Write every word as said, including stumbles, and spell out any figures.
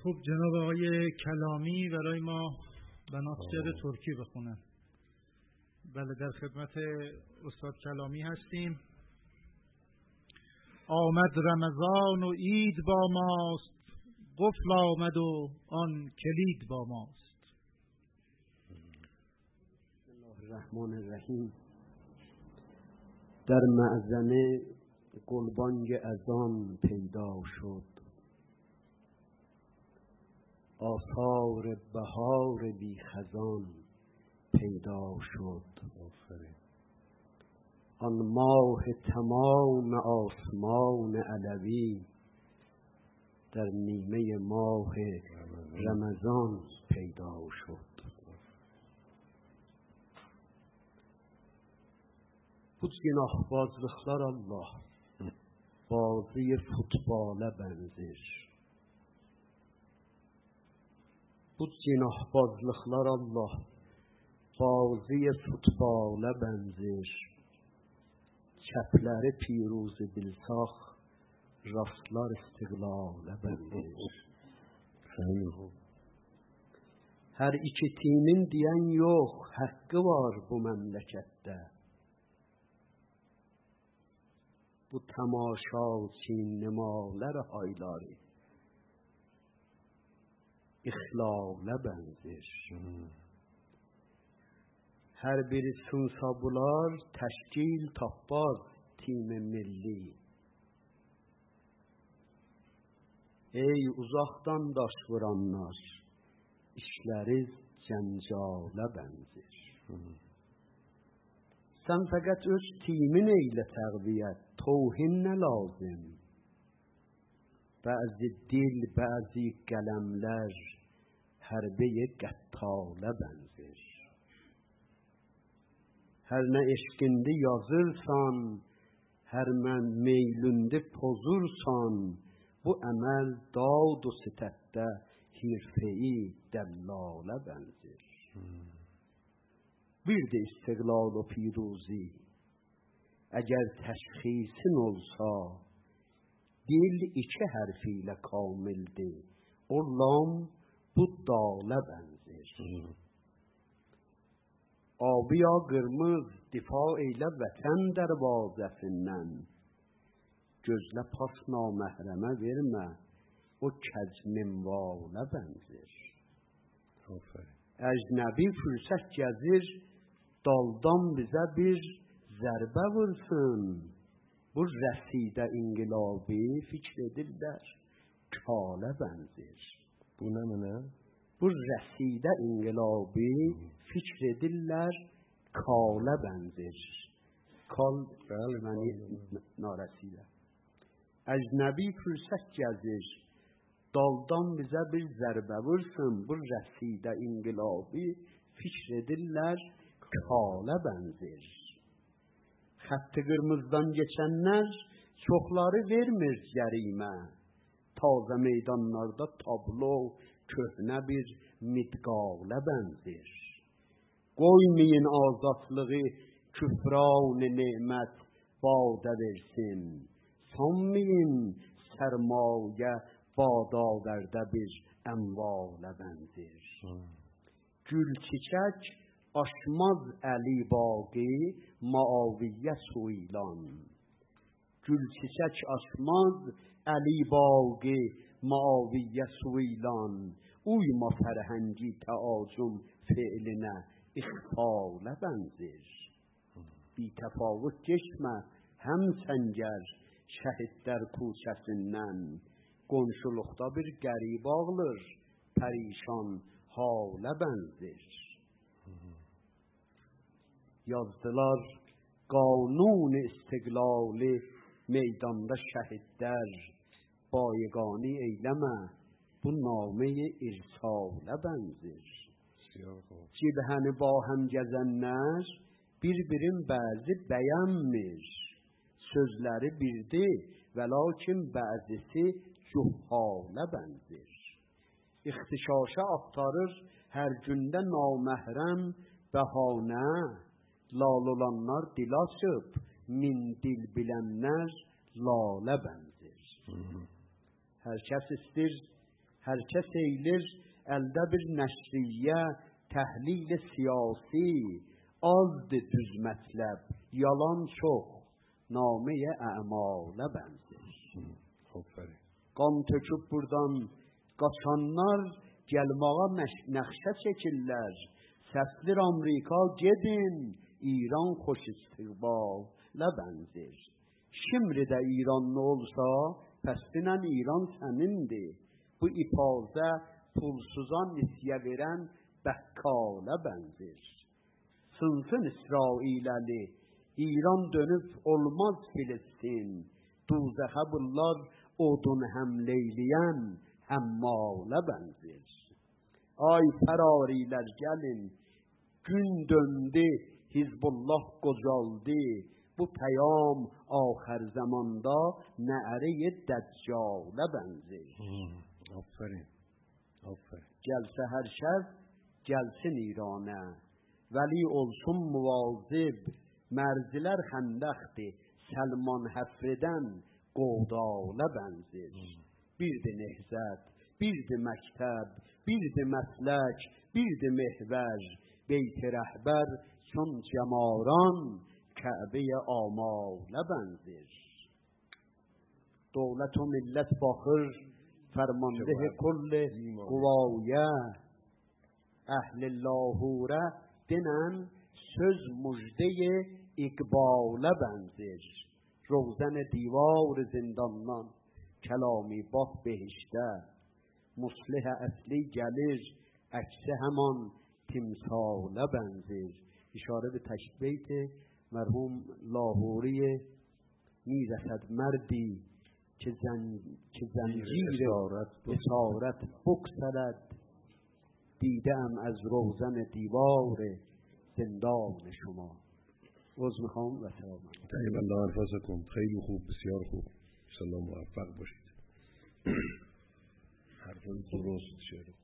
خب جناب آقای کلامی برای ما بنات شعر ترکی بخونن. بله در خدمت استاد کلامی هستیم. آمد رمضان و عید با ماست، قفل آمد و آن کلید با ماست. بسم الله الرحمن الرحیم. در معزنه گلبانگ اذان پیدا شد، آثار بهار بی خزان پیدا شد. آن ماه تمام آسمان علوی در نیمه ماه رمضان پیدا شد. Bu günahbazlıklar Allah bazı futbola benzer. Bu günahbazlıklar Allah bazı futbola benzer. Çəpləri piruzu bilsaq rastlar istiqlala benzer. Hər iki timin deyən yox, haqqı var bu məmləkətdə. Bu tamaşaçı nemalar hayları İxlala benzer. Hər biri sunsa bular təşkil tapmaz tim milli. Ey uzaqdan daş vuranlar, işləriz cəncala bənzir. Sən fəqət öz timin eylə təqviyyət, توهین نلازم. بعضی دل بعضی قلمler hərbe qəttala bənzir. Hər nə eşqində yazırsan, hər mən meylündə pozursan, bu əməl dad و sitətdə hirfeyi dəllala bənzir. Bir də istiqlal و پیروزی اگر تشخیصin olsa, dil iki hərfiyle kamildir. O lam bu dala bənzir. Abi ya qırmız difa eylə vətən dərvazəsindən. Gözlə pas naməhrəmə vermə, o kəc minvala bənzir. Əcnəbi fürsət gəzir, daldan bizə bir zərbə vursun. Bu rəsidə inqilabi fikr edirlər, kala bənzir. Bu nə mənə? Bu rəsidə inqilabi fikr edirlər, kala bənzir. Kal məni narəsidə. Əcnəbi fürsət gəzir, daldan bizə bir zərbə vursun. Bu rəsidə inqilabi fikr edirlər, kala bənzir. Xətti qırmızdan geçənlər çoxları vermir cərimə. Taze meydanlarda tablo köhnə bir midqala bənzir. Qoymayın azadlığı küfran nemət badə versin. Sanmayın sərmayə badavərdə bir əmvala bənzir. Gül çiçək aşmaz Əli Baqi Muaviyə suilan. Gül çiçək aşmaz Əli Baqi Muaviyə suilan. Uyma fərhəngi təacüm fiilinə ixfalə bənzir. Bitəfavut geçmə həm səngər şəhidlər kuçəsindən. Qonşuluqda bir qərib ağlır pərişan halə bənzir. Yazdılar qanun istiqlali meydanda şəhidlər. Bayqani eyləmə bu nameyi irsala bənzir. Cibhəni ba həm gəzənlər bir-birin bəzi bəyənmir. Sözləri birdir və lakin bəzisi cuhala bənzir. İxtişaşa axtarır hər gündə naməhrəm bəhanə. Lal olanlar dil açıb, min dil bilənlər lalə bənzir. Hər kəs istir هرچه سیلر elde bir nəşriyyə təhlil siyasi azdır düz mətləb, yalan çox, naməyə əmalə bənzər. Qan töküb buradan qaçanlar gəlmağa nəxşə çəkirlər. Səslir Amerika gedin, İran xoş istiqbalə bənzər. Şimdi də İranlı olsa, pəstinən İran sənindir. Bu ipazə pulsuzan nisyə verən bəkkala bənzər. Sınsın İsrailəli, İran dönüb olmaz Filistin. Duzəxə bunlar odun həmleyliyən həmmalə bənzər. Ay fərarilər gəlin, gün döndü, Hizbullah qocaldı. Bu peyam axir zamanda nə'rə-i dəccalə bənzər. Aferin. Aferin. Gəlsə hər şəz, gəlsin İranə. Vəli olsun muvazib, mərzilər xəndəxdir. Səlman həfrədən qodalə bənzər. Birdir nehzət, birdir məktəb, birdir məslək, birdir mehvər. Beyt-i rəhbər çün cəmaran, Kəbəyə amalə bənzər. Dövlət و millət baxır, fərmandeh kull quvaya. Əhl-i lahurə dinən söz müjde iqbalə bənzər. Roğzən divar zindandan, kəlami bax behişdə. Muslih əsli gəlir, əksi həman timsalə bənzər. İşarə به تشبیه مرحوم لاهوری میرسد مردی که زنجیر اسارت بگسلد. دیدم از روزن دیوار زندان شما. عذر میخوام و سلام. طیب الله انفسکم. خیلی خوب، بسیار خوب. ان شاء الله موفق باشید. حرف درست شعر